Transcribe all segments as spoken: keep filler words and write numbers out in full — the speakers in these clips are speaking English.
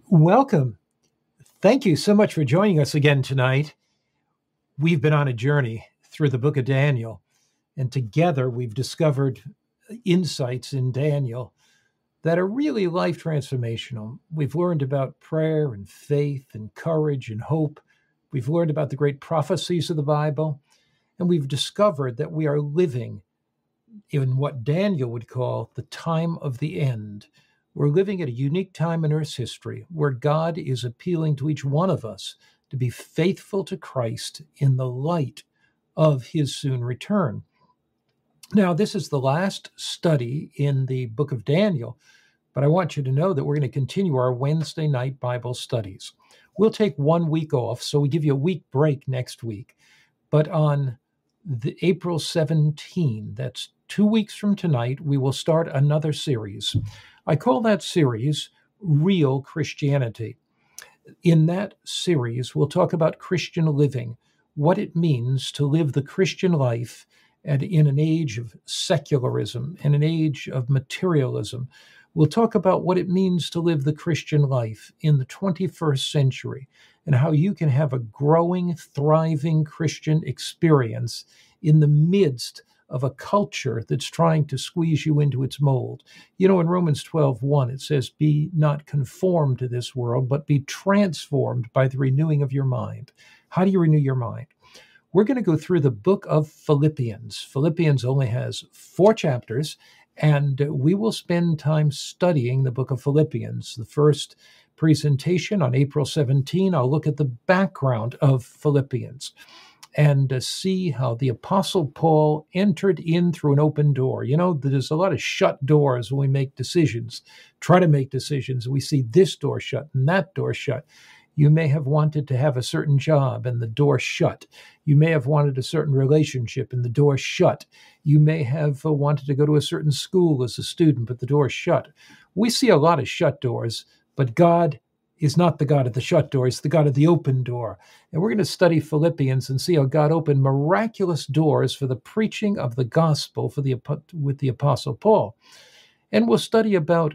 Welcome. Thank you so much for joining us again tonight. We've been on a journey through the book of Daniel, and together we've discovered insights in Daniel that are really life transformational. We've learned about prayer and faith and courage and hope. We've learned about the great prophecies of the Bible, and we've discovered that we are living in what Daniel would call the time of the end. We're living at a unique time in Earth's history where God is appealing to each one of us to be faithful to Christ in the light of his soon return. Now, this is the last study in the book of Daniel, but I want you to know that we're going to continue our Wednesday night Bible studies. We'll take one week off, so we give you a week break next week. But on the April seventeenth, that's two weeks from tonight, we will start another series. I call that series Real Christianity. In that series, we'll talk about Christian living, what it means to live the Christian life and in an age of secularism, in an age of materialism. We'll talk about what it means to live the Christian life in the twenty-first century and how you can have a growing, thriving Christian experience in the midst of a culture that's trying to squeeze you into its mold. You know, in Romans twelve one, it says, be not conformed to this world, but be transformed by the renewing of your mind. How do you renew your mind? We're going to go through the book of Philippians. Philippians only has four chapters, and we will spend time studying the book of Philippians. The first presentation on April seventeenth, I'll look at the background of Philippians and uh, see how the Apostle Paul entered in through an open door. You know, there's a lot of shut doors when we make decisions, try to make decisions. We see this door shut and that door shut. You may have wanted to have a certain job and the door shut. You may have wanted a certain relationship and the door shut. You may have uh, wanted to go to a certain school as a student, but the door shut. We see a lot of shut doors, but God is not the God of the shut door. He's the God of the open door. And we're going to study Philippians and see how God opened miraculous doors for the preaching of the gospel for the with the Apostle Paul. And we'll study about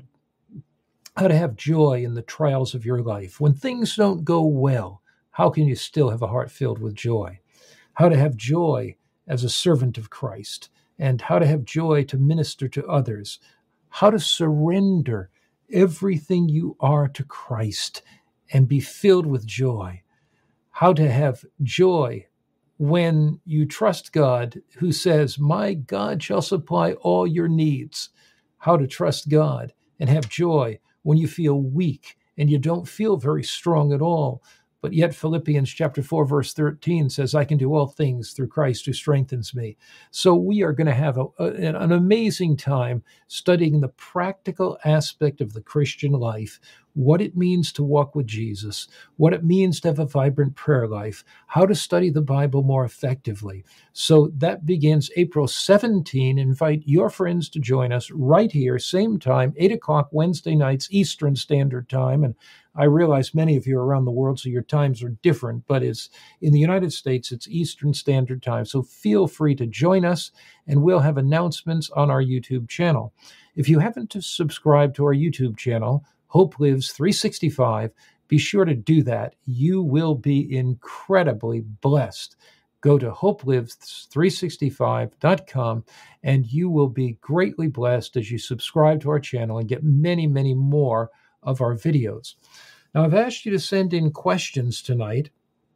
how to have joy in the trials of your life. When things don't go well, how can you still have a heart filled with joy? How to have joy as a servant of Christ, and how to have joy to minister to others. How to surrender everything you are to Christ and be filled with joy. How to have joy when you trust God, who says, my God shall supply all your needs. How to trust God and have joy when you feel weak and you don't feel very strong at all. But yet Philippians chapter four, verse thirteen says, I can do all things through Christ who strengthens me. So we are going to have a, a, an amazing time studying the practical aspect of the Christian life, what it means to walk with Jesus, what it means to have a vibrant prayer life, how to study the Bible more effectively. So that begins April seventeenth. Invite your friends to join us right here, same time, eight o'clock Wednesday nights, Eastern Standard Time. And I realize many of you are around the world, so your times are different, but it's in the United States, it's Eastern Standard Time. So feel free to join us, and we'll have announcements on our YouTube channel. If you haven't subscribed to our YouTube channel, Hope Lives three sixty-five, be sure to do that. You will be incredibly blessed. Go to hope lives three sixty-five dot com, and you will be greatly blessed as you subscribe to our channel and get many, many more of our videos. Now, I've asked you to send in questions tonight,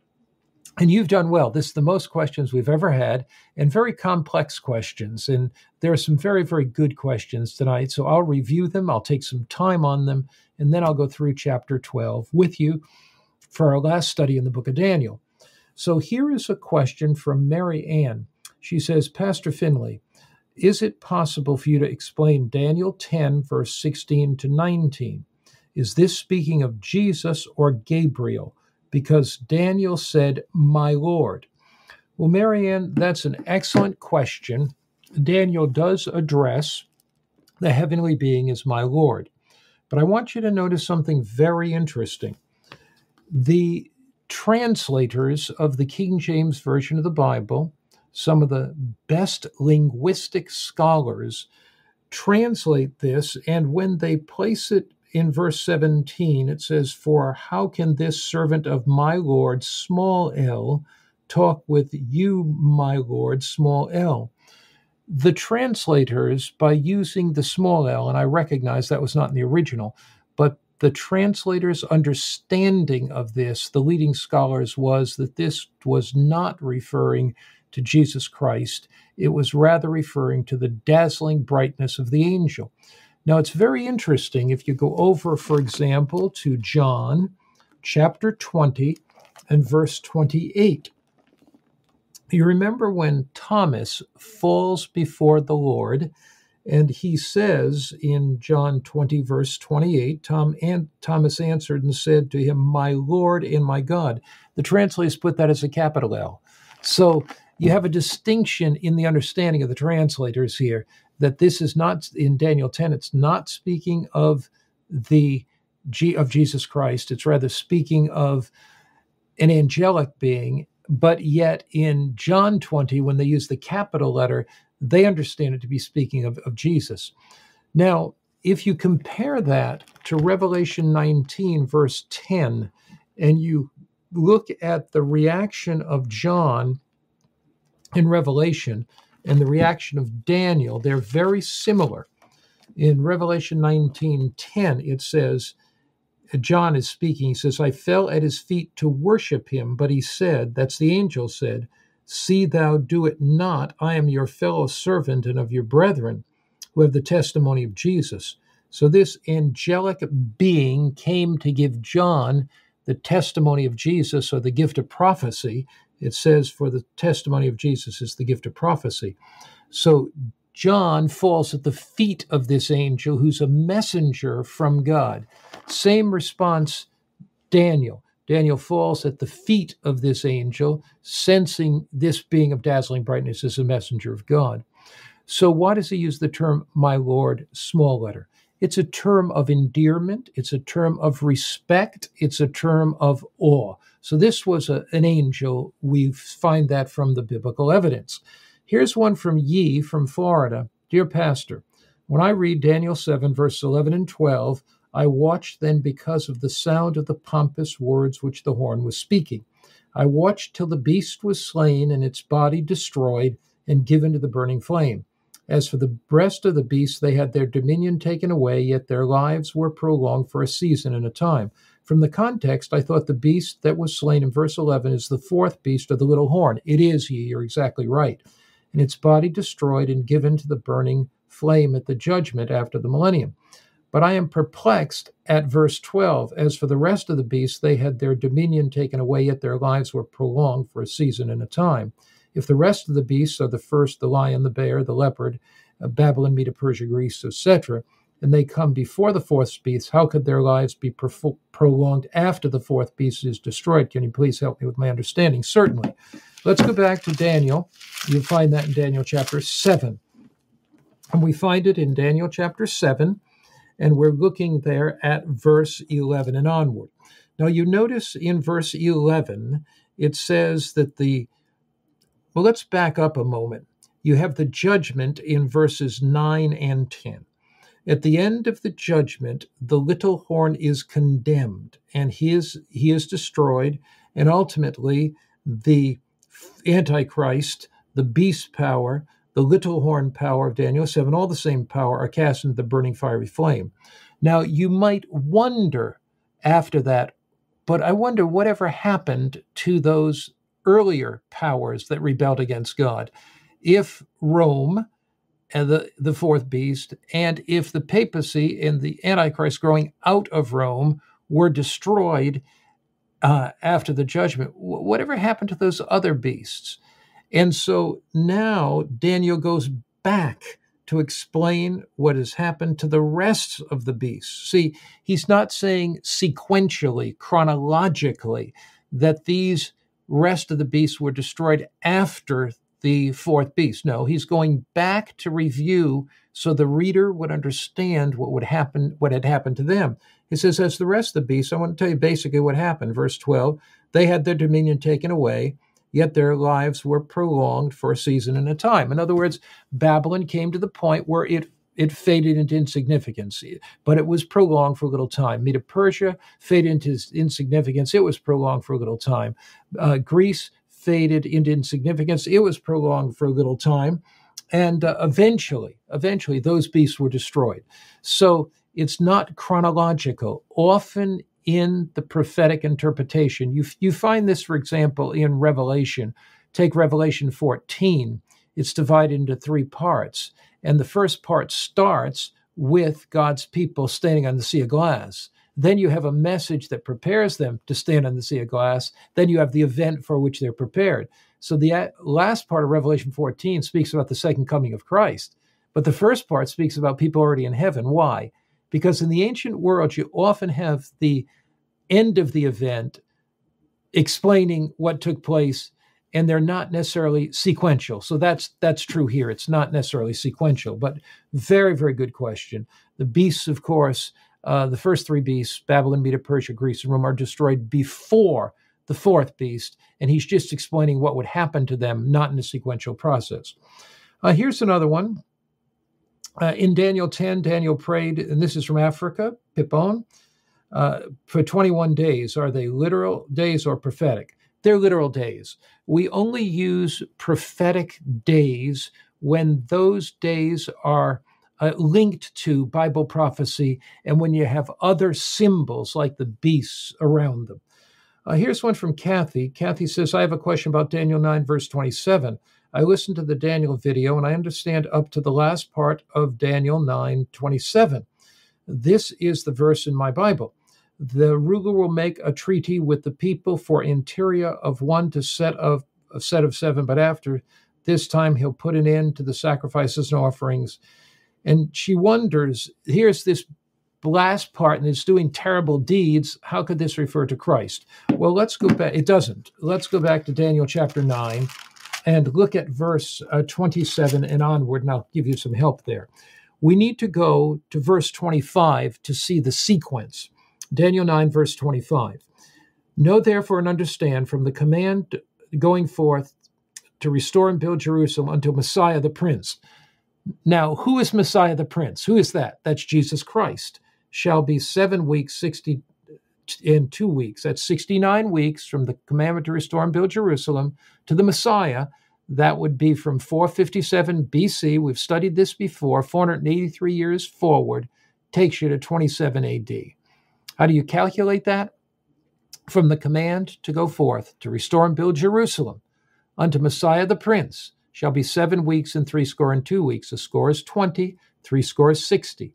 and you've done well. This is the most questions we've ever had, and very complex questions. And there are some very, very good questions tonight. So I'll review them. I'll take some time on them, and then I'll go through chapter twelve with you for our last study in the book of Daniel. So here is a question from Mary Ann. She says, Pastor Finley, is it possible for you to explain Daniel ten, verse sixteen to nineteen? Is this speaking of Jesus or Gabriel? Because Daniel said, my Lord. Well, Marianne, that's an excellent question. Daniel does address the heavenly being as my Lord. But I want you to notice something very interesting. The translators of the King James Version of the Bible, some of the best linguistic scholars, translate this, and when they place it in verse seventeen, it says, "For how can this servant of my Lord, small l, talk with you, my Lord, small l?" The translators, by using the small l, and I recognize that was not in the original, but the translators' understanding of this, the leading scholars, was that this was not referring to Jesus Christ. It was rather referring to the dazzling brightness of the angel. Now, it's very interesting if you go over, for example, to John chapter twenty and verse twenty-eight. You remember when Thomas falls before the Lord, and he says in John twenty, verse twenty-eight, Tom and Thomas answered and said to him, "My Lord and my God." The translators put that as a capital L. So you have a distinction in the understanding of the translators here, that this is not, in Daniel ten, it's not speaking of the G of Jesus Christ. It's rather speaking of an angelic being. But yet in John twenty, when they use the capital letter, they understand it to be speaking of, of Jesus. Now, if you compare that to Revelation nineteen, verse ten, and you look at the reaction of John in Revelation and the reaction of Daniel, they're very similar. In Revelation nineteen ten, it says, John is speaking, he says, "I fell at his feet to worship him, but he said," that's the angel said, "See thou do it not. I am your fellow servant and of your brethren who have the testimony of Jesus." So this angelic being came to give John the testimony of Jesus, or the gift of prophecy. It says, for the testimony of Jesus is the gift of prophecy. So John falls at the feet of this angel who's a messenger from God. Same response, Daniel. Daniel falls at the feet of this angel, sensing this being of dazzling brightness as a messenger of God. So why does he use the term, "my Lord," small letter? It's a term of endearment. It's a term of respect. It's a term of awe. So this was a, an angel. We find that from the biblical evidence. Here's one from Yee from Florida. "Dear Pastor, when I read Daniel seven, verse eleven and twelve, I watched then because of the sound of the pompous words which the horn was speaking. I watched till the beast was slain and its body destroyed and given to the burning flame. As for the rest of the beasts, they had their dominion taken away, yet their lives were prolonged for a season and a time." From the context, I thought the beast that was slain in verse eleven is the fourth beast of the little horn. It is, Ye, you're exactly right. "And its body destroyed and given to the burning flame at the judgment after the millennium. But I am perplexed at verse twelve. As for the rest of the beasts, they had their dominion taken away, yet their lives were prolonged for a season and a time. If the rest of the beasts are the first, the lion, the bear, the leopard, uh, Babylon, Media, Persia, Greece, et cetera, and they come before the fourth beast, how could their lives be pro- prolonged after the fourth beast is destroyed? Can you please help me with my understanding?" Certainly. Let's go back to Daniel. You'll find that in Daniel chapter seven. And we find it in Daniel chapter seven, and we're looking there at verse eleven and onward. Now you notice in verse eleven, it says that the Well, let's back up a moment. You have the judgment in verses nine and ten. At the end of the judgment, the little horn is condemned, and he is, he is destroyed, and ultimately the Antichrist, the beast power, the little horn power of Daniel seven, all the same power, are cast into the burning fiery flame. Now, you might wonder after that, but I wonder whatever happened to those earlier powers that rebelled against God. If Rome, and the, the fourth beast, and if the papacy and the Antichrist growing out of Rome were destroyed uh, after the judgment, whatever happened to those other beasts? And so now Daniel goes back to explain what has happened to the rest of the beasts. See, he's not saying sequentially, chronologically, that these rest of the beasts were destroyed after the fourth beast. No, he's going back to review so the reader would understand what would happen, what had happened to them. He says, as the rest of the beasts, I want to tell you basically what happened. Verse twelve, they had their dominion taken away, yet their lives were prolonged for a season and a time. In other words, Babylon came to the point where it it faded into insignificance, but it was prolonged for a little time. Medo-Persia faded into insignificance. It was prolonged for a little time. Uh, Greece faded into insignificance. It was prolonged for a little time. And uh, eventually, eventually, those beasts were destroyed. So it's not chronological. Often in the prophetic interpretation, you, you find this, for example, in Revelation. Take Revelation fourteen. It's divided into three parts. And the first part starts with God's people standing on the sea of glass. Then you have a message that prepares them to stand on the sea of glass. Then you have the event for which they're prepared. So the last part of Revelation fourteen speaks about the second coming of Christ. But the first part speaks about people already in heaven. Why? Because in the ancient world, you often have the end of the event explaining what took place, and they're not necessarily sequential. So that's that's true here. It's not necessarily sequential, but very, very good question. The beasts, of course, uh, the first three beasts, Babylon, Medo-Persia, Greece, and Rome, are destroyed before the fourth beast, and he's just explaining what would happen to them, not in a sequential process. Uh, here's another one. Uh, in Daniel ten, Daniel prayed, and this is from Africa, Pipon, uh, for twenty-one days. Are they literal days or prophetic? They're literal days. We only use prophetic days when those days are uh, linked to Bible prophecy and when you have other symbols like the beasts around them. Uh, here's one from Kathy. Kathy says, I have a question about Daniel nine, verse twenty-seven. I listened to the Daniel video, and I understand up to the last part of Daniel nine twenty-seven. This is the verse in my Bible. The ruler will make a treaty with the people for interior of one to set of a set of seven, but after this time he'll put an end to the sacrifices and offerings. And she wonders, here's this last part, and it's doing terrible deeds. How could this refer to Christ? Well, let's go back. It doesn't. Let's go back to Daniel chapter nine and look at verse uh, twenty-seven and onward, and I'll give you some help there. We need to go to verse twenty-five to see the sequence. Daniel nine, verse twenty-five. Know therefore and understand from the command going forth to restore and build Jerusalem until Messiah the Prince. Now, who is Messiah the Prince? Who is that? That's Jesus Christ. Shall be seven weeks, sixty in two weeks. That's sixty-nine weeks from the commandment to restore and build Jerusalem to the Messiah. That would be from four fifty-seven B C. We've studied this before. four hundred eighty-three years forward takes you to twenty-seven A D. How do you calculate that? From the command to go forth to restore and build Jerusalem unto Messiah the Prince shall be seven weeks and three score and two weeks. A score is twenty, three score is sixty.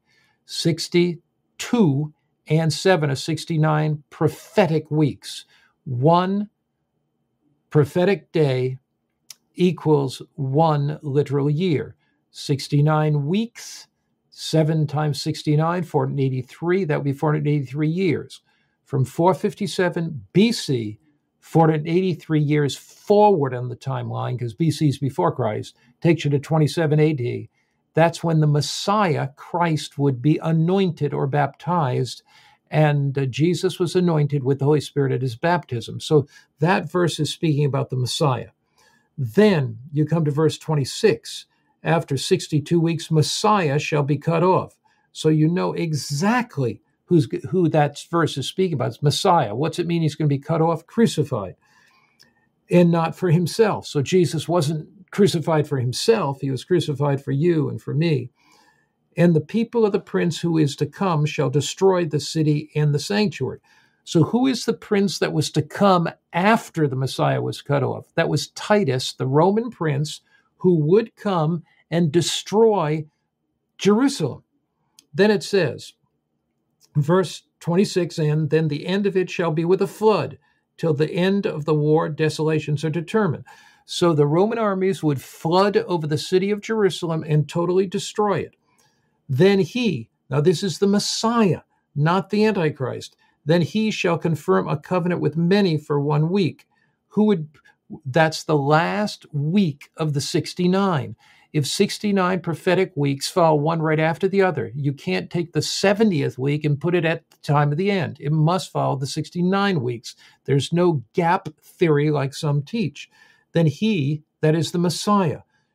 sixty-two and seven are sixty-nine prophetic weeks. One prophetic day equals one literal year. sixty-nine weeks, seven times sixty-nine, four hundred eighty-three. That would be four hundred eighty-three years. From four fifty-seven B C, four hundred eighty-three years forward on the timeline, because B C is before Christ, takes you to twenty-seven A D. That's when the Messiah, Christ, would be anointed or baptized, and uh, Jesus was anointed with the Holy Spirit at his baptism. So that verse is speaking about the Messiah. Then you come to verse twenty-six. After sixty-two weeks, Messiah shall be cut off. So you know exactly who's, who that verse is speaking about. It's Messiah. What's it mean he's going to be cut off? Crucified. And not for himself. So Jesus wasn't crucified for himself. He was crucified for you and for me. And the people of the prince who is to come shall destroy the city and the sanctuary. So who is the prince that was to come after the Messiah was cut off? That was Titus, the Roman prince, who would come and destroy Jerusalem. Then it says, verse twenty-six, and then the end of it shall be with a flood. Till the end of the war, desolations are determined. So the Roman armies would flood over the city of Jerusalem and totally destroy it. Then he, now this is the Messiah, not the Antichrist, then he shall confirm a covenant with many for one week. Who would, that's the last week of the sixty-nine. If sixty-nine prophetic weeks fall one right after the other, you can't take the seventieth week and put it at the time of the end. It must follow the sixty-nine weeks. There's no gap theory like some teach. Then he, that is the Messiah,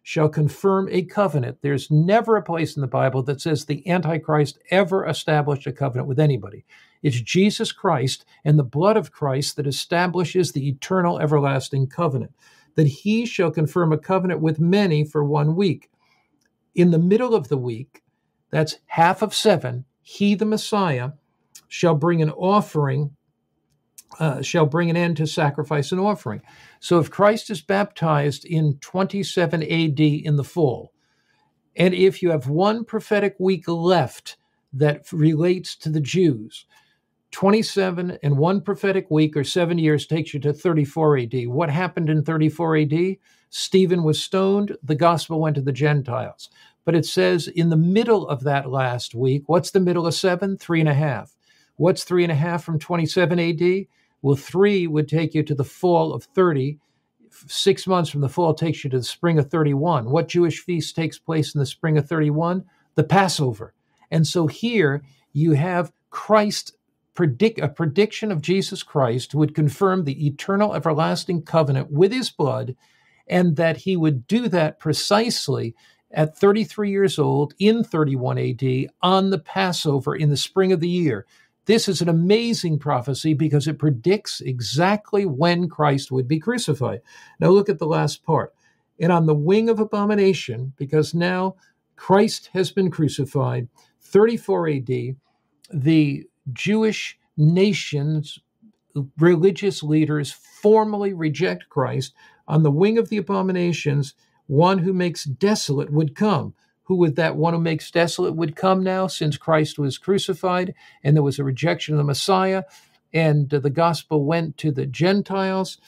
shall confirm a covenant. There's never a place in the Bible that says the Antichrist ever established a covenant with anybody. It's Jesus Christ and the blood of Christ that establishes the eternal everlasting covenant, that he shall confirm a covenant with many for one week. In the middle of the week, that's half of seven, he, the Messiah, shall bring an offering, uh, shall bring an end to sacrifice and offering. So if Christ is baptized in twenty-seven A D in the fall, and if you have one prophetic week left that relates to the Jews, twenty-seven and one prophetic week or seven years takes you to thirty-four A D. What happened in thirty-four A D? Stephen was stoned. The gospel went to the Gentiles. But it says in the middle of that last week, what's the middle of seven? Three and a half. What's three and a half from twenty-seven A D? Well, three would take you to the fall of thirty. Six months from the fall takes you to the spring of thirty-one. What Jewish feast takes place in the spring of thirty-one? The Passover. And so here you have Christ predict a prediction of Jesus Christ who would confirm the eternal everlasting covenant with his blood, and that he would do that precisely at thirty-three years old in thirty-one A D on the Passover in the spring of the year. This is an amazing prophecy because it predicts exactly when Christ would be crucified. Now look at the last part. And on the wing of abomination, because now Christ has been crucified, thirty-four A D, the Jewish nation's religious leaders formally reject Christ. On the wing of the abominations, one who makes desolate would come. Who would that one who makes desolate would come now, since Christ was crucified and there was a rejection of the Messiah and the gospel went to the Gentiles?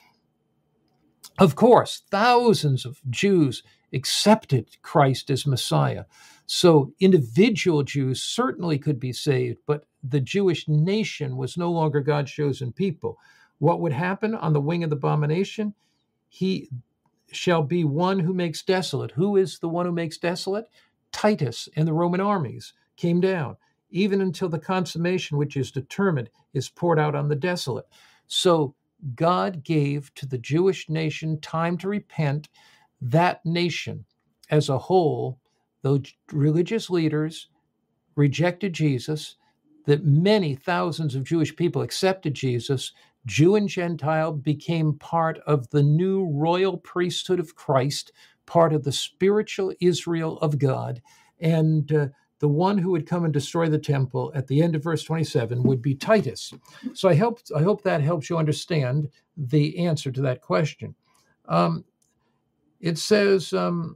Of course, thousands of Jews accepted Christ as Messiah. So individual Jews certainly could be saved, but the Jewish nation was no longer God's chosen people. What would happen on the wing of the abomination? He shall be one who makes desolate. Who is the one who makes desolate? Titus and the Roman armies came down, even until the consummation, which is determined, is poured out on the desolate. So God gave to the Jewish nation time to repent. That nation as a whole, though religious leaders rejected Jesus, that many thousands of Jewish people accepted Jesus, Jew and Gentile became part of the new royal priesthood of Christ, part of the spiritual Israel of God. And uh, the one who would come and destroy the temple at the end of verse twenty-seven would be Titus. So I hope, I hope that helps you understand the answer to that question. Um, it says, um,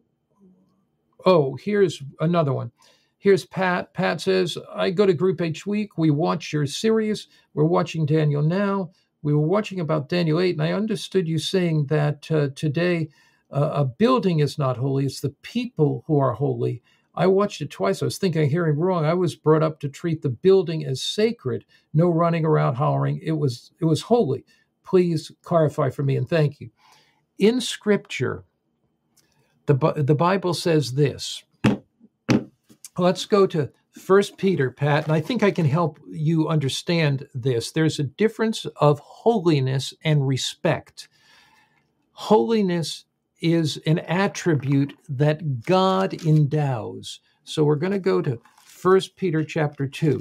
oh, here's another one. Here's Pat. Pat says, I go to group each week. We watch your series. We're watching Daniel now. We were watching about Daniel eight, and I understood you saying that uh, today uh, a building is not holy. It's the people who are holy. I watched it twice. I was thinking I'm hearing wrong. I was brought up to treat the building as sacred. No running around hollering. It was, it was holy. Please clarify for me, and thank you. In Scripture, the, the Bible says this. Let's go to First Peter, Pat, and I think I can help you understand this. There's a difference of holiness and respect. Holiness is an attribute that God endows. So we're going to go to First Peter chapter two.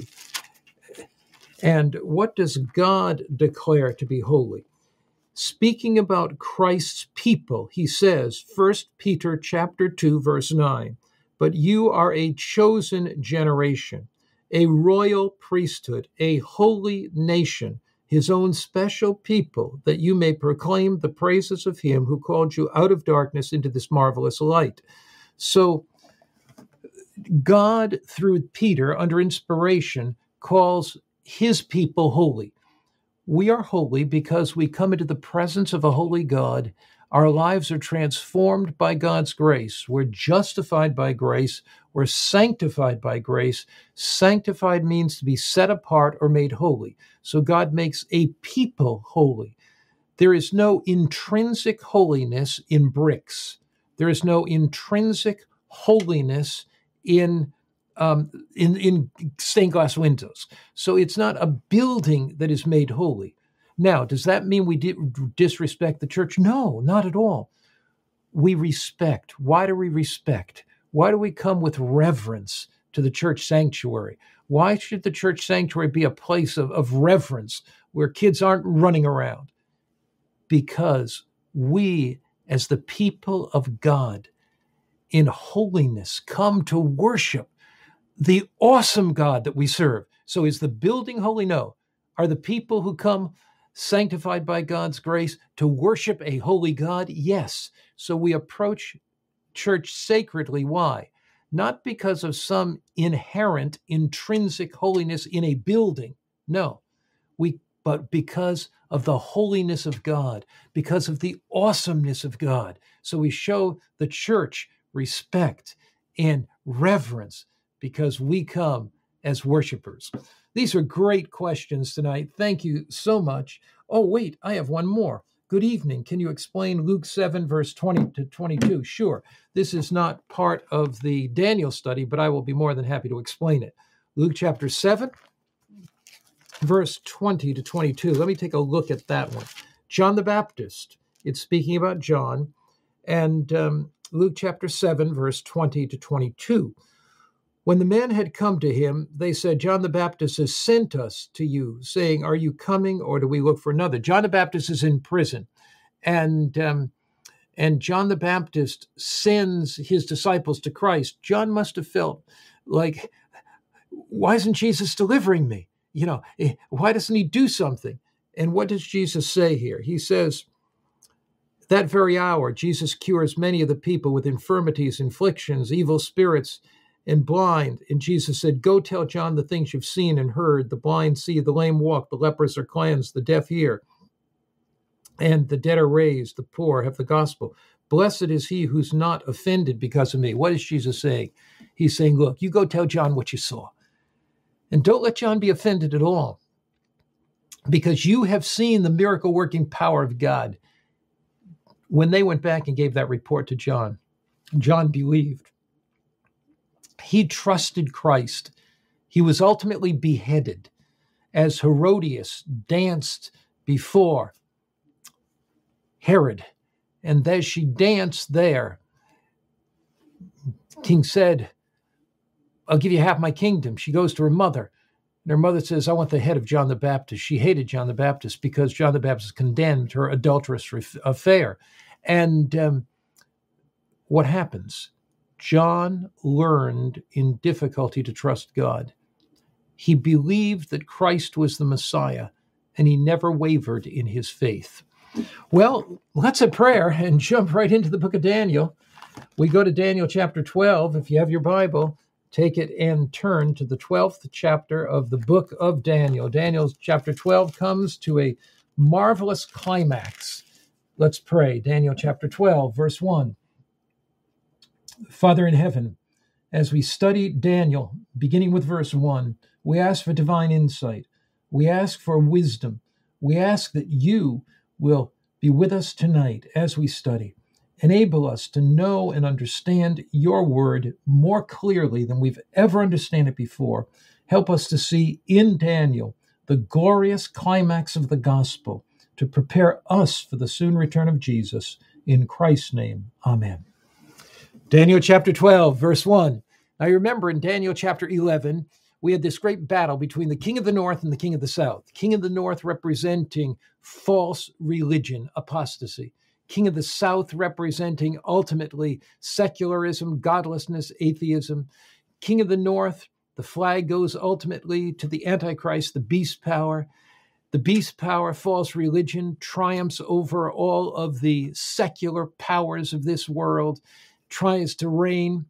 And what does God declare to be holy? Speaking about Christ's people, he says, First Peter chapter two, verse nine, but you are a chosen generation, a royal priesthood, a holy nation, his own special people, that you may proclaim the praises of him who called you out of darkness into this marvelous light. So God, through Peter, under inspiration, calls his people holy. We are holy because we come into the presence of a holy God. Our lives are transformed by God's grace. We're justified by grace. We're sanctified by grace. Sanctified means to be set apart or made holy. So God makes a people holy. There is no intrinsic holiness in bricks. There is no intrinsic holiness in um, in, in stained glass windows. So it's not a building that is made holy. Now, does that mean we di- disrespect the church? No, not at all. we respect. Why do we respect? Why do we come with reverence to the church sanctuary? Why should the church sanctuary be a place of, of reverence where kids aren't running around? Because we, as the people of God, in holiness, come to worship the awesome God that we serve. So is the building holy? No. Are the people who come sanctified by God's grace to worship a holy God? Yes. So we approach church sacredly. Why? Not because of some inherent, intrinsic holiness in a building. No. We, but because of the holiness of God, because of the awesomeness of God. So we show the church respect and reverence because we come as worshipers. These are great questions tonight. Thank you so much. Oh, wait, I have one more. Good evening. Can you explain Luke seven, verse twenty to twenty-two? Sure. This is not part of the Daniel study, but I will be more than happy to explain it. Luke chapter seven, verse twenty to twenty-two. Let me take a look at that one. John the Baptist. It's speaking about John. And um, Luke chapter seven, verse twenty to twenty-two. When the men had come to him, they said, John the Baptist has sent us to you, saying, are you coming, or do we look for another? John the Baptist is in prison. And um, and John the Baptist sends his disciples to Christ. John must have felt like, why isn't Jesus delivering me? You know, why doesn't he do something? And what does Jesus say here? He says, that very hour, Jesus cures many of the people with infirmities, afflictions, evil spirits, and blind. And Jesus said, go tell John the things you've seen and heard. The blind see, the lame walk, the lepers are cleansed, the deaf hear, and the dead are raised, the poor have the gospel. Blessed is he who's not offended because of me. What is Jesus saying? He's saying, look, you go tell John what you saw. And don't let John be offended at all, because you have seen the miracle-working power of God. When they went back and gave that report to John, John believed. He trusted Christ. He was ultimately beheaded as Herodias danced before Herod. And as she danced there, King said, I'll give you half my kingdom. She goes to her mother. And her mother says, I want the head of John the Baptist. She hated John the Baptist because John the Baptist condemned her adulterous affair. And um, what happens? John learned in difficulty to trust God. He believed that Christ was the Messiah, and he never wavered in his faith. Well, let's a prayer and jump right into the book of Daniel. We go to Daniel chapter twelve. If you have your Bible, take it and turn to the twelfth chapter of the book of Daniel. Daniel chapter twelve comes to a marvelous climax. Let's pray. Daniel chapter twelve, verse one. Father in heaven, as we study Daniel, beginning with verse one, we ask for divine insight. We ask for wisdom. We ask that you will be with us tonight as we study. Enable us to know and understand your word more clearly than we've ever understood it before. Help us to see in Daniel the glorious climax of the gospel to prepare us for the soon return of Jesus. In Christ's name, amen. Daniel chapter twelve, verse one. Now you remember in Daniel chapter eleven, we had this great battle between the king of the north and the king of the south. King of the north representing false religion, apostasy. King of the south representing ultimately secularism, godlessness, atheism. King of the north, the flag goes ultimately to the Antichrist, the beast power. The beast power, false religion, triumphs over all of the secular powers of this world, tries to reign,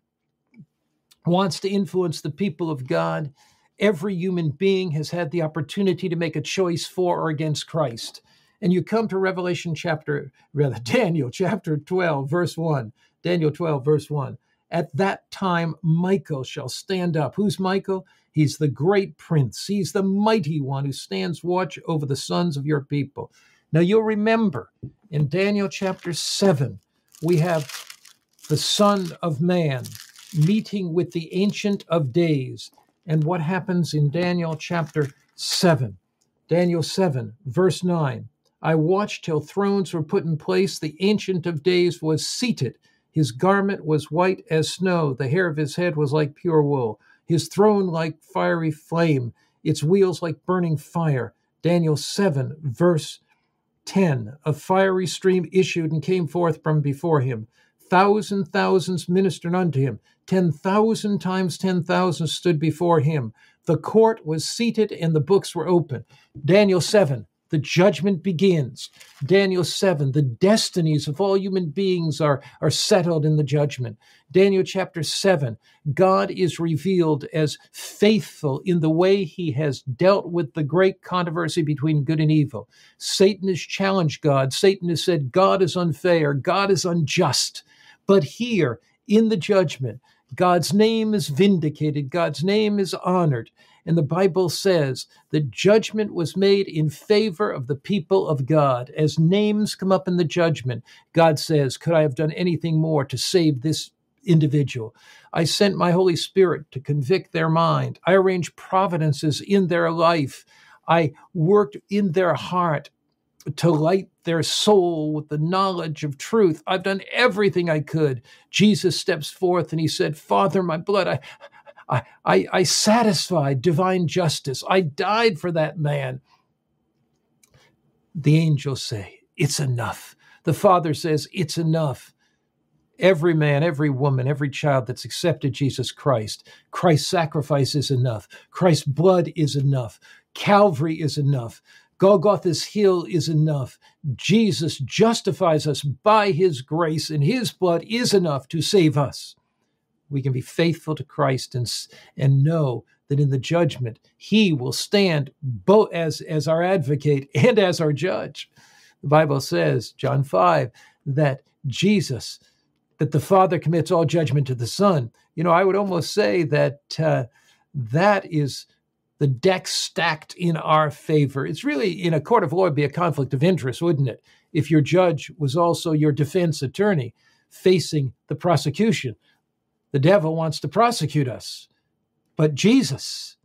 wants to influence the people of God. Every human being has had the opportunity to make a choice for or against Christ. And you come to Revelation chapter, rather Daniel chapter twelve, verse one. Daniel twelve, verse one. At that time, Michael shall stand up. Who's Michael? He's the great prince. He's the mighty one who stands watch over the sons of your people. Now you'll remember in Daniel chapter seven, we have the Son of Man meeting with the Ancient of Days. And what happens in Daniel chapter seven? Daniel seven, verse nine. I watched till thrones were put in place. The Ancient of Days was seated. His garment was white as snow. The hair of his head was like pure wool. His throne like fiery flame. Its wheels like burning fire. Daniel seven, verse ten. A fiery stream issued and came forth from before him. Thousand thousands ministered unto him. Ten thousand times ten thousand stood before him. The court was seated and the books were open. Daniel seven, the judgment begins. Daniel seven, the destinies of all human beings are, are settled in the judgment. Daniel chapter seven, God is revealed as faithful in the way he has dealt with the great controversy between good and evil. Satan has challenged God. Satan has said, God is unfair. God is unjust. But here in the judgment, God's name is vindicated. God's name is honored. And the Bible says that judgment was made in favor of the people of God. As names come up in the judgment, God says, could I have done anything more to save this individual? I sent my Holy Spirit to convict their mind. I arranged providences in their life. I worked in their heart to light their soul with the knowledge of truth. I've done everything I could. Jesus steps forth and he said, Father, my blood, I, I, I, I satisfied divine justice. I died for that man. The angels say, it's enough. The Father says, it's enough. Every man, every woman, every child that's accepted Jesus Christ, Christ's sacrifice is enough. Christ's blood is enough. Calvary is enough. Golgotha's hill is enough. Jesus justifies us by his grace, and his blood is enough to save us. We can be faithful to Christ and, and know that in the judgment, he will stand both as, as our advocate and as our judge. The Bible says, John five, that Jesus, that the Father commits all judgment to the Son. You know, I would almost say that uh, that is the deck stacked in our favor. It's really, in a court of law, it'd be a conflict of interest, wouldn't it? If your judge was also your defense attorney facing the prosecution. The devil wants to prosecute us, but Jesus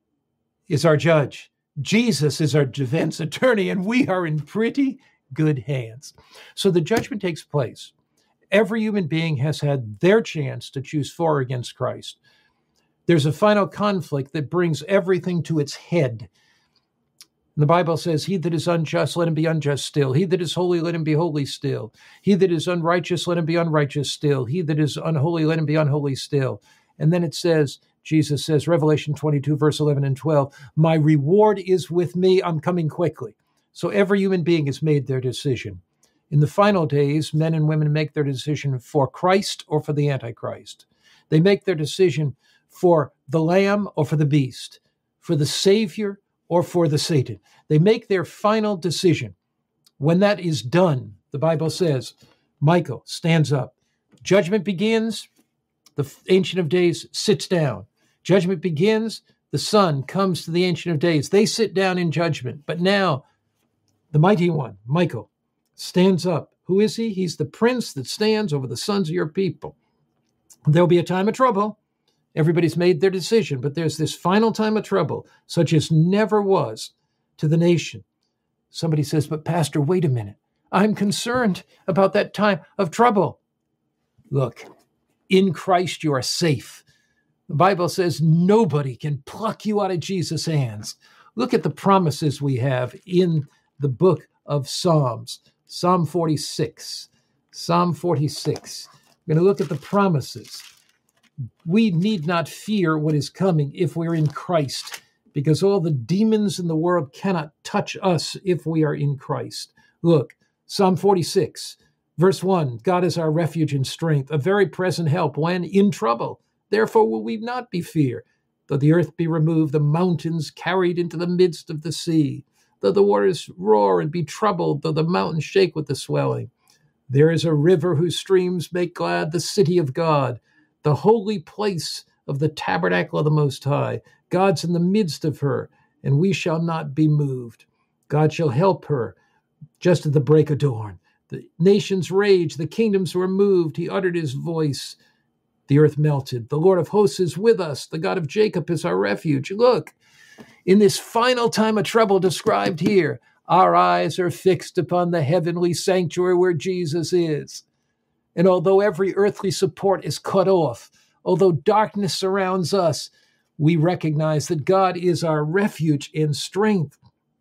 is our judge. Jesus is our defense attorney, and we are in pretty good hands. So the judgment takes place. Every human being has had their chance to choose for or against Christ. There's a final conflict that brings everything to its head. And the Bible says, he that is unjust, let him be unjust still. He that is holy, let him be holy still. He that is unrighteous, let him be unrighteous still. He that is unholy, let him be unholy still. And then it says, Jesus says, Revelation twenty-two, verse eleven and twelve, my reward is with me, I'm coming quickly. So every human being has made their decision. In the final days, men and women make their decision for Christ or for the Antichrist. They make their decision for the Lamb or for the beast, for the Savior or for the Satan. They make their final decision. When that is done, the Bible says, Michael stands up. Judgment begins, the Ancient of Days sits down. Judgment begins, the Son comes to the Ancient of Days. They sit down in judgment. But now, the Mighty One, Michael, stands up. Who is he? He's the prince that stands over the sons of your people. There'll be a time of trouble. Everybody's made their decision, but there's this final time of trouble, such as never was to the nation. Somebody says, but Pastor, wait a minute. I'm concerned about that time of trouble. Look, in Christ you are safe. The Bible says nobody can pluck you out of Jesus' hands. Look at the promises we have in the book of Psalms. Psalm forty-six. Psalm forty-six. We're going to look at the promises. We need not fear what is coming if we're in Christ, because all the demons in the world cannot touch us if we are in Christ. Look, Psalm forty-six, verse one, God is our refuge and strength, a very present help when in trouble. Therefore will we not be fear, though the earth be removed, the mountains carried into the midst of the sea, though the waters roar and be troubled, though the mountains shake with the swelling. There is a river whose streams make glad the city of God, the holy place of the tabernacle of the Most High. God's in the midst of her, and we shall not be moved. God shall help her just at the break of dawn. The nations raged, the kingdoms were moved. He uttered his voice. The earth melted. The Lord of hosts is with us. The God of Jacob is our refuge. Look, in this final time of trouble described here, Our eyes are fixed upon the heavenly sanctuary where Jesus is. And although every earthly support is cut off, although darkness surrounds us, we recognize that God is our refuge and strength.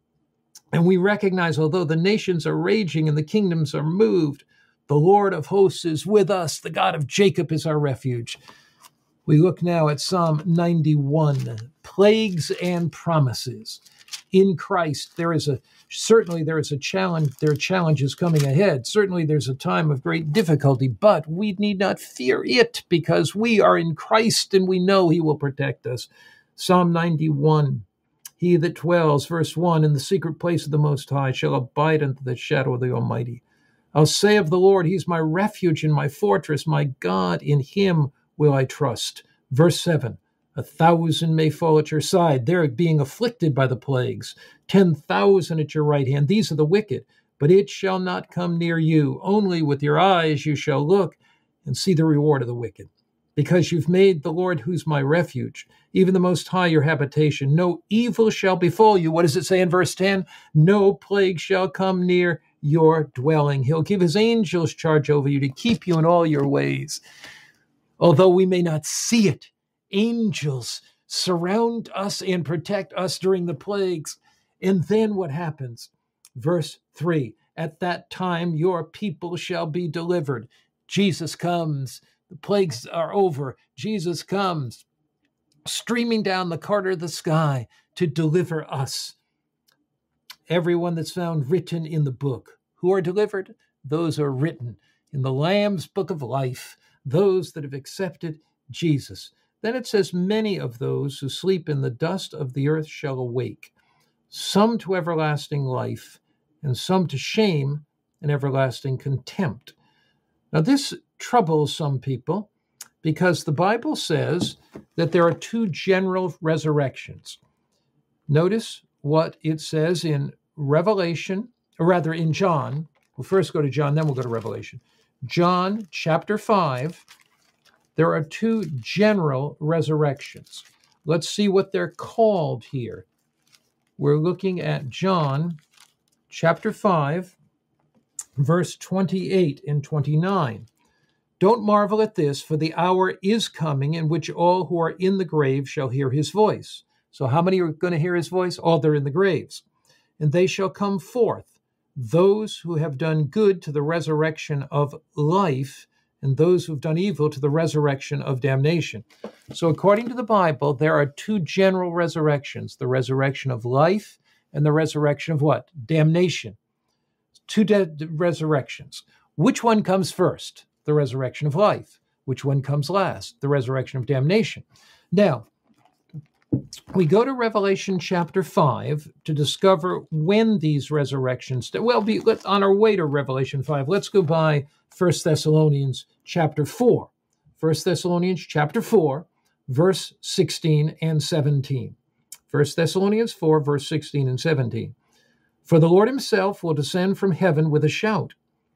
And we recognize, although the nations are raging and the kingdoms are moved, the Lord of hosts is with us. The God of Jacob is our refuge. We look now at Psalm ninety-one, plagues and promises. In Christ, there is a certainly there is a challenge. There are challenges coming ahead. Certainly, there's a time of great difficulty, but we need not fear it because we are in Christ and we know He will protect us. Psalm ninety-one. He that dwells, verse one, in the secret place of the Most High shall abide under the shadow of the Almighty. I'll say of the Lord, He's my refuge and my fortress, my God, in Him will I trust. Verse seven, a thousand may fall at your side. They're being afflicted by the plagues. Ten thousand at your right hand. These are the wicked, but it shall not come near you. Only with your eyes you shall look and see the reward of the wicked. Because you've made the Lord, who's my refuge, even the Most High, your habitation. No evil shall befall you. What does it say in verse ten? No plague shall come near your dwelling. He'll give His angels charge over you to keep you in all your ways. Although we may not see it, angels surround us and protect us during the plagues. And then what happens? Verse three, at that time your people shall be delivered. Jesus comes. The plagues are over. Jesus comes, streaming down the corridor of the sky to deliver us. Everyone that's found written in the book. Who are delivered? Those are written in the Lamb's book of life, those that have accepted Jesus. Then it says, many of those who sleep in the dust of the earth shall awake, some to everlasting life, and some to shame and everlasting contempt. Now this troubles some people because the Bible says that there are two general resurrections. Notice what it says in Revelation, or rather in John. We'll first go to John, then we'll go to Revelation. John chapter five, there are two general resurrections. Let's see what they're called here. We're looking at John chapter five, verse twenty-eight and twenty-nine. Don't marvel at this, for the hour is coming in which all who are in the grave shall hear His voice. So how many are going to hear His voice? All that are in the graves. And they shall come forth, those who have done good to the resurrection of life, and those who have done evil to the resurrection of damnation. So according to the Bible, there are two general resurrections, the resurrection of life and the resurrection of what? Damnation. Two dead resurrections. Which one comes first? The resurrection of life. Which one comes last? The resurrection of damnation. Now, we go to Revelation chapter five to discover when these resurrections, well, be, let, on our way to Revelation five, let's go by First Thessalonians chapter four. First Thessalonians chapter four, verse sixteen and seventeen. First Thessalonians four, verse sixteen and seventeen. For the Lord Himself will descend from heaven with a shout,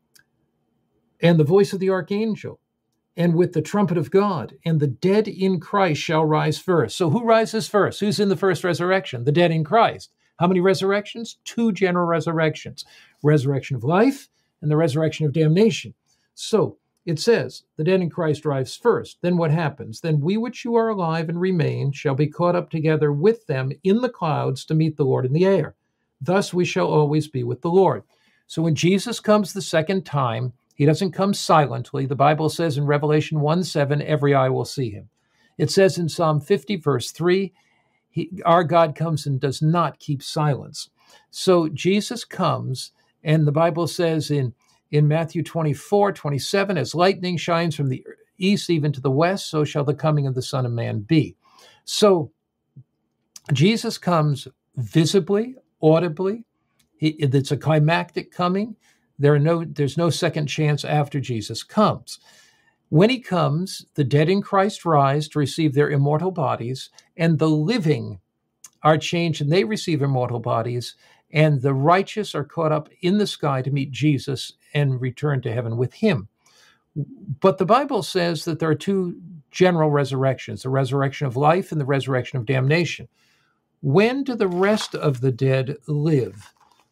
and the voice of the archangel, and with the trumpet of God, and the dead in Christ shall rise first. So who rises first? Who's in the first resurrection? The dead in Christ. How many resurrections? Two general resurrections. Resurrection of life and the resurrection of damnation. So it says, the dead in Christ rise first. Then what happens? Then we which you are alive and remain shall be caught up together with them in the clouds to meet the Lord in the air. Thus we shall always be with the Lord. So when Jesus comes the second time, He doesn't come silently. The Bible says in Revelation one seven, every eye will see Him. It says in Psalm fifty, verse three, he, our God comes and does not keep silence. So Jesus comes, and the Bible says in, in Matthew twenty-four, twenty-seven, as lightning shines from the east even to the west, so shall the coming of the Son of Man be. So Jesus comes visibly, audibly. He, it's a climactic coming. There are no, there's no second chance after Jesus comes. When He comes, the dead in Christ rise to receive their immortal bodies, and the living are changed and they receive immortal bodies, and the righteous are caught up in the sky to meet Jesus and return to heaven with Him. But the Bible says that there are two general resurrections, the resurrection of life and the resurrection of damnation. When do the rest of the dead live?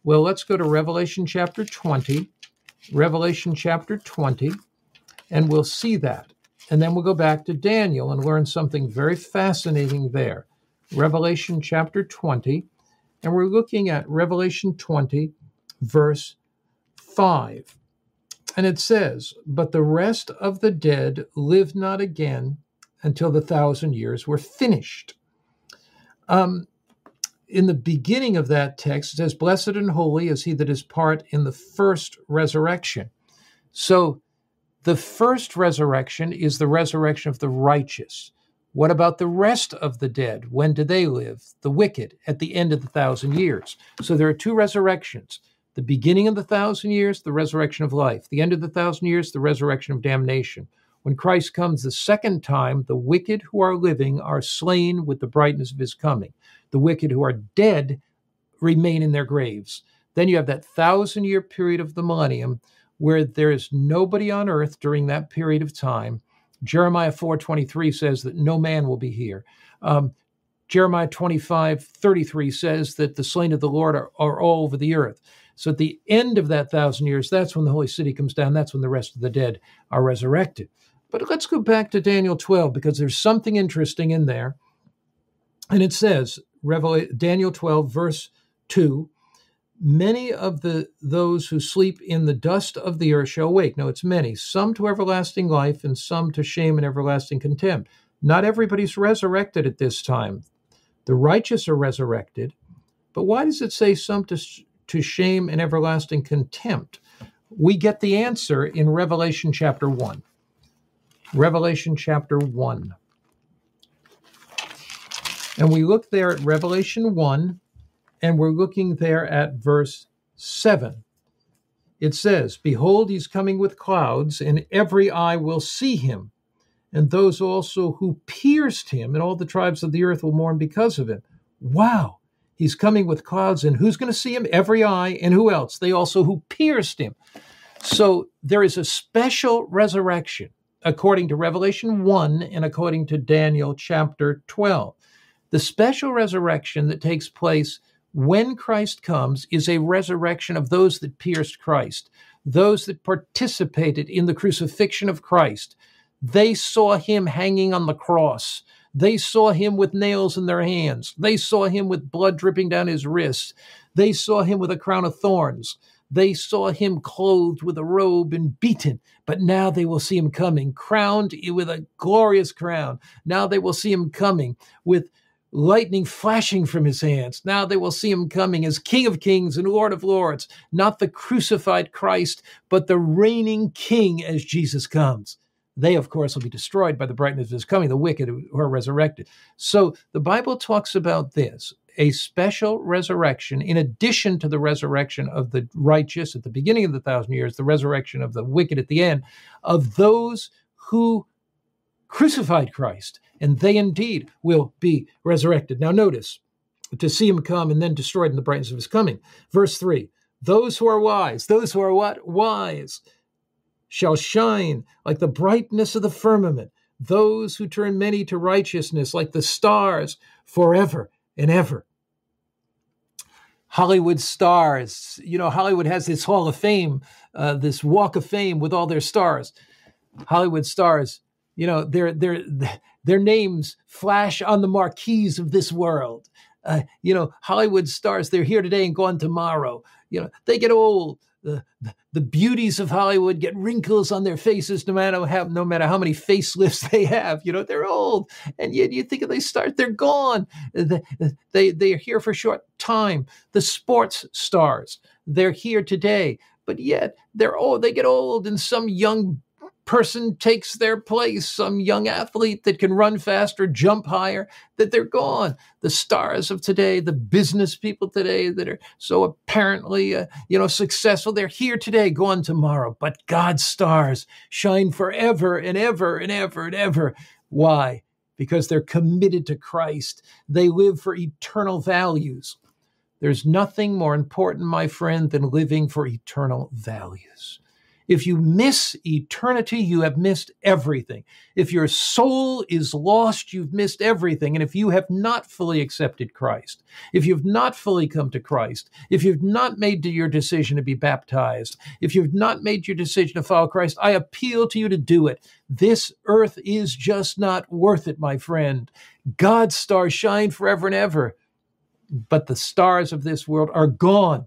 Well, let's go to Revelation chapter twenty. Revelation chapter twenty, and we'll see that. And then we'll go back to Daniel and learn something very fascinating there. Revelation chapter twenty, and we're looking at Revelation twenty, verse five. And it says, "But the rest of the dead lived not again until the thousand years were finished." Um, in the beginning of that text, it says, "Blessed and holy is he that is part in the first resurrection." So the first resurrection is the resurrection of the righteous. What about the rest of the dead? When do they live? The wicked at the end of the thousand years. So there are two resurrections. The beginning of the thousand years, the resurrection of life. The end of the thousand years, the resurrection of damnation. When Christ comes the second time, the wicked who are living are slain with the brightness of his coming. The wicked who are dead remain in their graves. Then you have that thousand-year period of the millennium where there is nobody on earth during that period of time. Jeremiah four twenty-three says that no man will be here. Um, Jeremiah twenty-five thirty-three says that the slain of the Lord are, are all over the earth. So at the end of that thousand years, that's when the holy city comes down. That's when the rest of the dead are resurrected. But let's go back to Daniel twelve, because there's something interesting in there. And it says, Revel- Daniel twelve, verse two, "Many of the those who sleep in the dust of the earth shall wake." No, it's many. "Some to everlasting life, and some to shame and everlasting contempt." Not everybody's resurrected at this time. The righteous are resurrected. But why does it say some to to shame and everlasting contempt? We get the answer in Revelation chapter one. Revelation chapter one. And we look there at Revelation one, and we're looking there at verse seven. It says, "Behold, he's coming with clouds, and every eye will see him, and those also who pierced him, and all the tribes of the earth will mourn because of him." Wow. He's coming with clouds, and who's going to see him? Every eye, and who else? They also who pierced him. So there is a special resurrection according to Revelation one and according to Daniel chapter twelve. The special resurrection that takes place when Christ comes is a resurrection of those that pierced Christ, those that participated in the crucifixion of Christ. They saw him hanging on the cross. They saw him with nails in their hands. They saw him with blood dripping down his wrists. They saw him with a crown of thorns. They saw him clothed with a robe and beaten. But now they will see him coming, crowned with a glorious crown. Now they will see him coming with lightning flashing from his hands. Now they will see him coming as King of Kings and Lord of Lords, not the crucified Christ, but the reigning King as Jesus comes. They, of course, will be destroyed by the brightness of his coming, the wicked who are resurrected. So the Bible talks about this, a special resurrection, in addition to the resurrection of the righteous at the beginning of the thousand years, the resurrection of the wicked at the end, of those who crucified Christ, and they indeed will be resurrected. Now notice, to see him come and then destroyed in the brightness of his coming. Verse three, "Those who are wise," those who are what? Wise, "shall shine like the brightness of the firmament. Those who turn many to righteousness like the stars forever and ever." Hollywood stars. You know, Hollywood has this Hall of Fame, uh, this Walk of Fame with all their stars. Hollywood stars, you know, their their their names flash on the marquees of this world. Uh, you know, Hollywood stars, they're here today and gone tomorrow. You know, they get old. The, the beauties of Hollywood get wrinkles on their faces no matter how, no matter how many facelifts they have. You know, they're old. And yet you think if they start, they're gone. They, they, they are here for a short time. The sports stars, they're here today. But yet they're old. They get old, and some young person takes their place, some young athlete that can run faster, jump higher, that they're gone. The stars of today, the business people today that are so apparently, uh, you know, successful, they're here today, gone tomorrow. But God's stars shine forever and ever and ever and ever. Why? Because they're committed to Christ. They live for eternal values. There's nothing more important, my friend, than living for eternal values. If you miss eternity, you have missed everything. If your soul is lost, you've missed everything. And if you have not fully accepted Christ, if you've not fully come to Christ, if you've not made your decision to be baptized, if you've not made your decision to follow Christ, I appeal to you to do it. This earth is just not worth it, my friend. God's stars shine forever and ever, but the stars of this world are gone.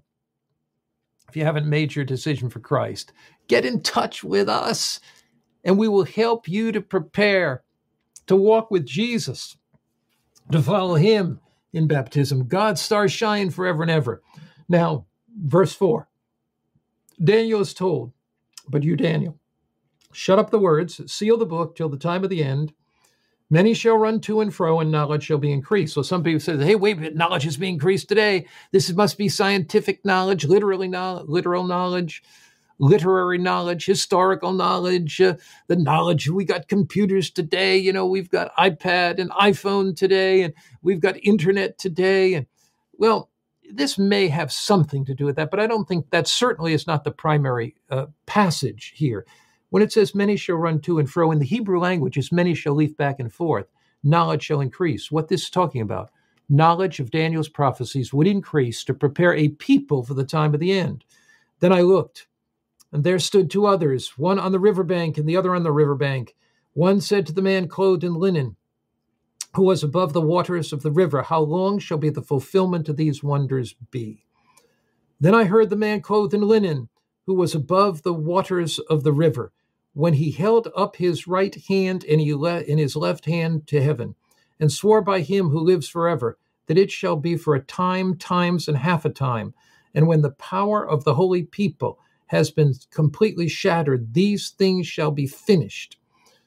If you haven't made your decision for Christ, get in touch with us, and we will help you to prepare to walk with Jesus, to follow him in baptism. God's stars shine forever and ever. Now, verse four, Daniel is told, but you, Daniel, shut up the words, seal the book till the time of the end. Many shall run to and fro, and knowledge shall be increased. So some people say, hey, wait a minute, knowledge is being increased today. This must be scientific knowledge, literally knowledge, literal knowledge, literary knowledge, historical knowledge, uh, the knowledge. We got computers today, you know, we've got iPad and iPhone today, and we've got internet today. And well, this may have something to do with that, but I don't think that certainly is not the primary uh, passage here. When it says many shall run to and fro, in the Hebrew language, it's many shall leap back and forth. Knowledge shall increase. What this is talking about, knowledge of Daniel's prophecies would increase to prepare a people for the time of the end. Then I looked, and there stood two others, one on the riverbank and the other on the riverbank. One said to the man clothed in linen, who was above the waters of the river, how long shall be the fulfillment of these wonders be? Then I heard the man clothed in linen, who was above the waters of the river, when he held up his right hand and he le- in his left hand to heaven, and swore by him who lives forever, that it shall be for a time, times, and half a time. And when the power of the holy people has been completely shattered, these things shall be finished.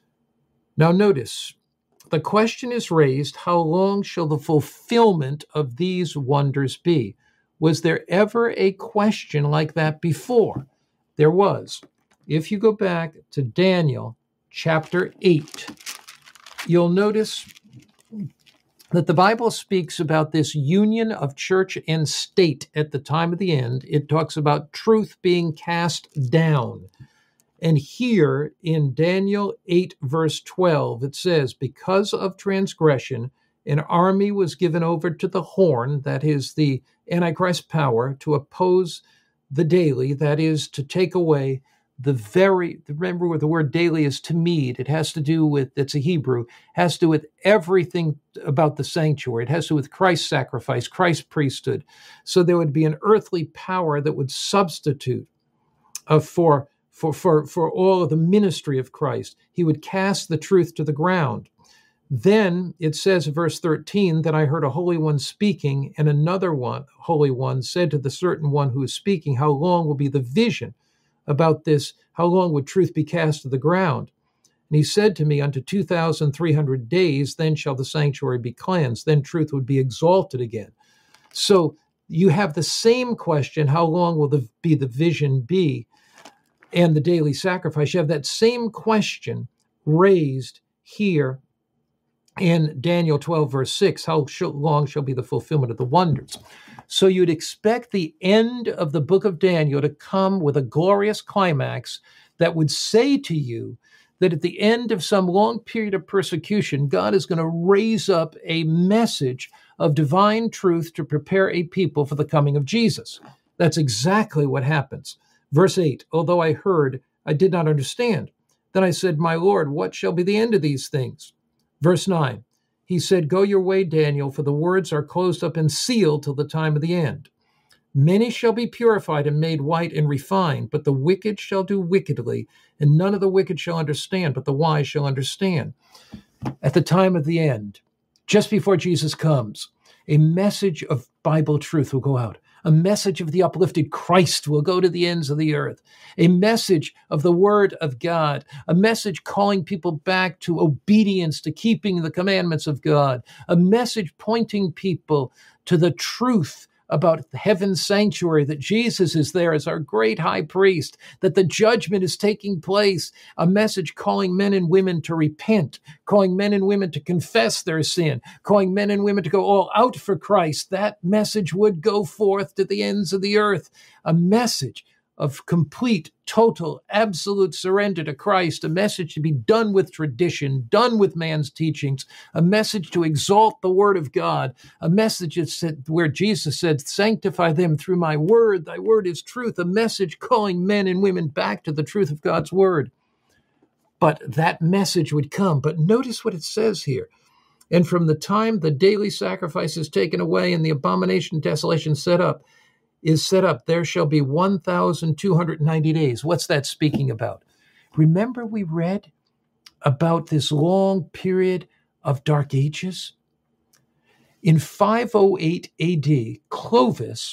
Now notice, the question is raised, how long shall the fulfillment of these wonders be? Was there ever a question like that before? There was. If you go back to Daniel chapter eight, you'll notice that the Bible speaks about this union of church and state at the time of the end. It talks about truth being cast down. And here in Daniel eight, verse twelve, it says, because of transgression, an army was given over to the horn, that is the Antichrist power, to oppose the daily, that is to take away the very, remember what the word daily is tamid. It has to do with, it's a Hebrew, has to do with everything about the sanctuary. It has to do with Christ's sacrifice, Christ's priesthood. So there would be an earthly power that would substitute uh, for, for, for, for all of the ministry of Christ. He would cast the truth to the ground. Then it says in verse thirteen that I heard a holy one speaking, and another one, holy one, said to the certain one who is speaking, how long will be the vision about this? How long would truth be cast to the ground? And he said to me, unto two thousand three hundred days, then shall the sanctuary be cleansed. Then truth would be exalted again. So you have the same question, how long will the, be the vision be, and the daily sacrifice? You have that same question raised here in Daniel twelve, verse six, how long shall be the fulfillment of the wonders? So you'd expect the end of the book of Daniel to come with a glorious climax that would say to you that at the end of some long period of persecution, God is going to raise up a message of divine truth to prepare a people for the coming of Jesus. That's exactly what happens. Verse eight, although I heard, I did not understand. Then I said, my Lord, what shall be the end of these things? Verse nine, he said, go your way, Daniel, for the words are closed up and sealed till the time of the end. Many shall be purified and made white and refined, but the wicked shall do wickedly, and none of the wicked shall understand, but the wise shall understand. At the time of the end, just before Jesus comes, a message of Bible truth will go out. A message of the uplifted Christ will go to the ends of the earth. A message of the word of God. A message calling people back to obedience, to keeping the commandments of God. A message pointing people to the truth about heaven's sanctuary, that Jesus is there as our great high priest, that the judgment is taking place. A message calling men and women to repent, calling men and women to confess their sin, calling men and women to go all out for Christ. That message would go forth to the ends of the earth. A message of complete, total, absolute surrender to Christ, a message to be done with tradition, done with man's teachings, a message to exalt the word of God, a message that said, where Jesus said, sanctify them through my word, thy word is truth, a message calling men and women back to the truth of God's word. But that message would come. But notice what it says here. And from the time the daily sacrifice is taken away and the abomination desolation set up, is set up, there shall be one thousand two hundred ninety days. What's that speaking about? Remember we read about this long period of dark ages? In five oh eight A D, Clovis,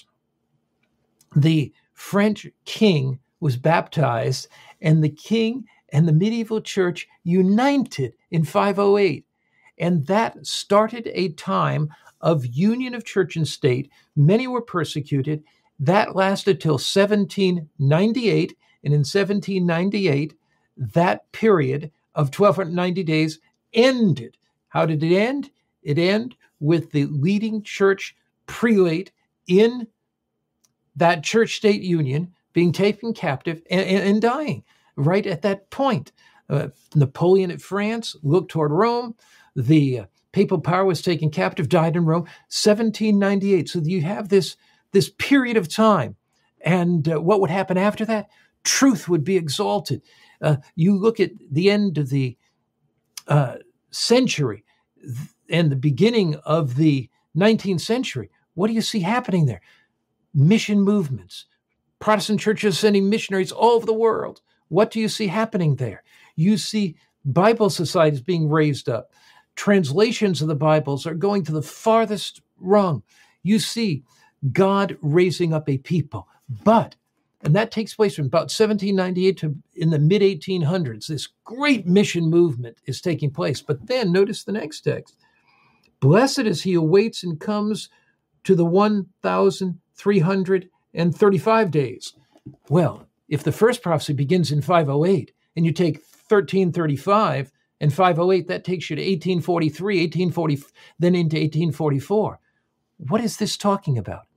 the French king, was baptized, and the king and the medieval church united in five oh eight. And that started a time of union of church and state. Many were persecuted. That lasted till seventeen ninety-eight. And in seventeen ninety-eight, that period of twelve ninety days ended. How did it end? It ended with the leading church prelate in that church-state union being taken captive and, and, and dying right at that point. Uh, Napoleon at France looked toward Rome. The uh, papal power was taken captive, died in Rome, seventeen ninety-eight. So you have this, this period of time. And uh, what would happen after that? Truth would be exalted. Uh, you look at the end of the uh, century and the beginning of the nineteenth century. What do you see happening there? Mission movements. Protestant churches sending missionaries all over the world. What do you see happening there? You see Bible societies being raised up. Translations of the Bibles are going to the farthest rung. You see God raising up a people. But, and that takes place from about seventeen ninety-eight to in the mid eighteen hundreds, this great mission movement is taking place. But then notice the next text. Blessed is he who waits and comes to the one thousand three hundred thirty-five days. Well, if the first prophecy begins in five oh eight and you take thirteen thirty-five and five oh eight, that takes you to eighteen forty-three, eighteen forty, then into eighteen forty-four. What is this talking about?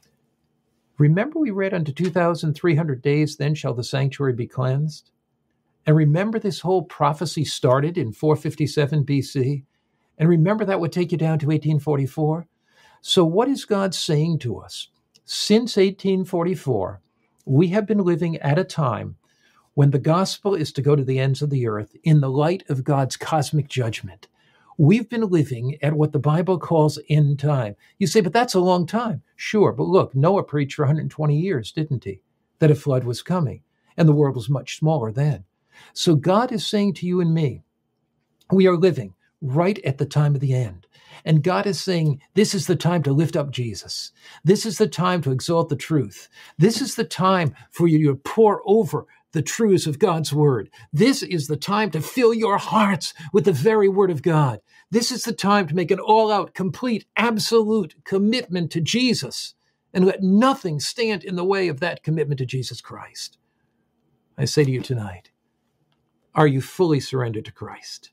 Remember we read unto two thousand three hundred days, then shall the sanctuary be cleansed? And remember this whole prophecy started in four fifty-seven B C? And remember that would take you down to eighteen forty-four? So what is God saying to us? Since eighteen forty-four, we have been living at a time when the gospel is to go to the ends of the earth in the light of God's cosmic judgment. We've been living at what the Bible calls end time. You say, but that's a long time. Sure, but look, Noah preached for one hundred twenty years, didn't he? That a flood was coming, and the world was much smaller then. So God is saying to you and me, we are living right at the time of the end. And God is saying, this is the time to lift up Jesus. This is the time to exalt the truth. This is the time for you to pour over the truths of God's word. This is the time to fill your hearts with the very word of God. This is the time to make an all-out, complete, absolute commitment to Jesus and let nothing stand in the way of that commitment to Jesus Christ. I say to you tonight, are you fully surrendered to Christ?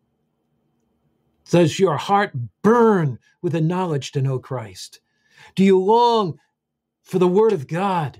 Does your heart burn with a knowledge to know Christ? Do you long for the word of God?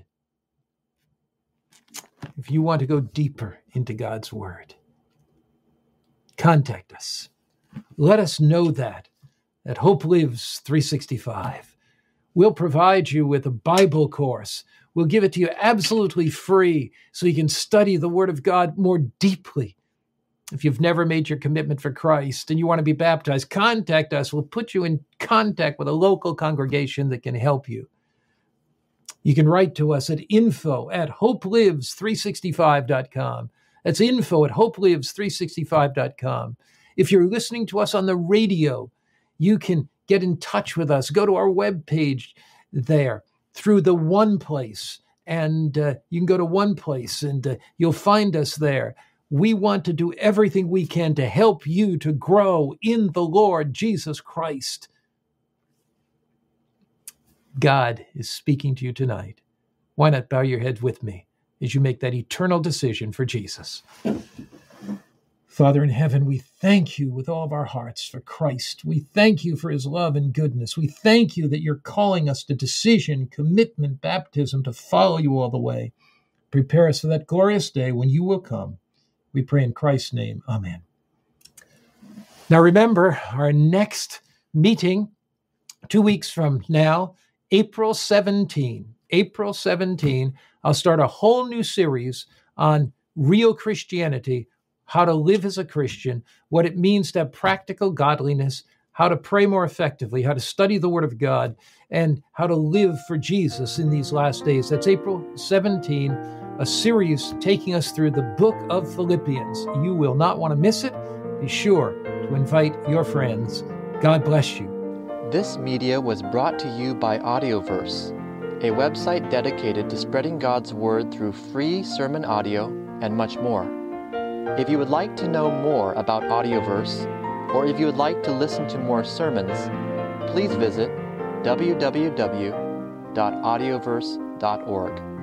If you want to go deeper into God's word, contact us. Let us know that at Hope Lives three sixty-five. We'll provide you with a Bible course. We'll give it to you absolutely free so you can study the word of God more deeply. If you've never made your commitment for Christ and you want to be baptized, contact us. We'll put you in contact with a local congregation that can help you. You can write to us at info at hope lives three sixty-five dot com. That's info at hope lives three sixty-five dot com. If you're listening to us on the radio, you can get in touch with us. Go to our webpage there through the One Place, and uh, you can go to One Place, and uh, you'll find us there. We want to do everything we can to help you to grow in the Lord Jesus Christ. God is speaking to you tonight. Why not bow your head with me as you make that eternal decision for Jesus? Father in heaven, we thank you with all of our hearts for Christ. We thank you for his love and goodness. We thank you that you're calling us to decision, commitment, baptism, to follow you all the way. Prepare us for that glorious day when you will come. We pray in Christ's name. Amen. Now remember, our next meeting, two weeks from now, April seventeenth. April seventeenth, I'll start a whole new series on real Christianity, how to live as a Christian, what it means to have practical godliness, how to pray more effectively, how to study the Word of God, and how to live for Jesus in these last days. That's April seventeenth, a series taking us through the book of Philippians. You will not want to miss it. Be sure to invite your friends. God bless you. This media was brought to you by Audioverse, a website dedicated to spreading God's Word through free sermon audio and much more. If you would like to know more about Audioverse, or if you would like to listen to more sermons, please visit w w w dot audioverse dot org.